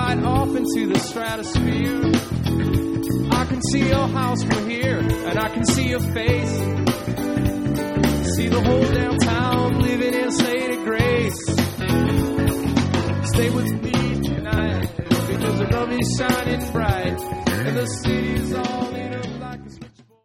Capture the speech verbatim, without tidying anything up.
right off into the stratosphere. I can see your house from here, and I can see your face. See the whole downtown living in a state of grace. Stay with me tonight, because the love is shining bright, and the city's all